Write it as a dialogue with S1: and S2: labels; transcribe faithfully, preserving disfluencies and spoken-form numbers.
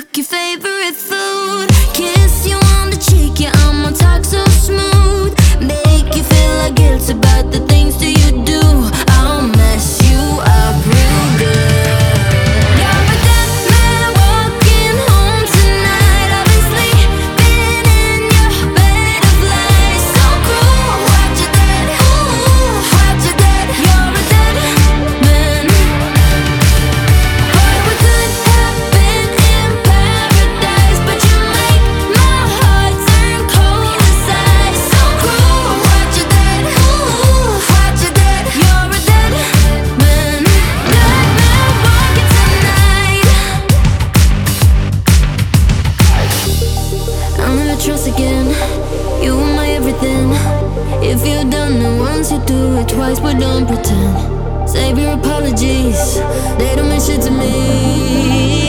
S1: cook your favorite food, kiss you on the cheek, yeah, I'ma talk so smooth, make you feel like guilt about the things that you do. I'll mess you up real good. You're a dead man walking home tonight. I've been sleeping in your bed of lies. So cruel, watch your dead, ooh, watch your dead. You're a dead man. Boy, we could have been in paradise, but you make my heart turn cold inside. So cruel, watch your dead, ooh, watch your dead. You're a dead man. Dead man walking tonight. I'll never trust again. You were my everything. If you've done it once, you do it twice, but don't pretend. Save your apologies, they don't mean shit to me.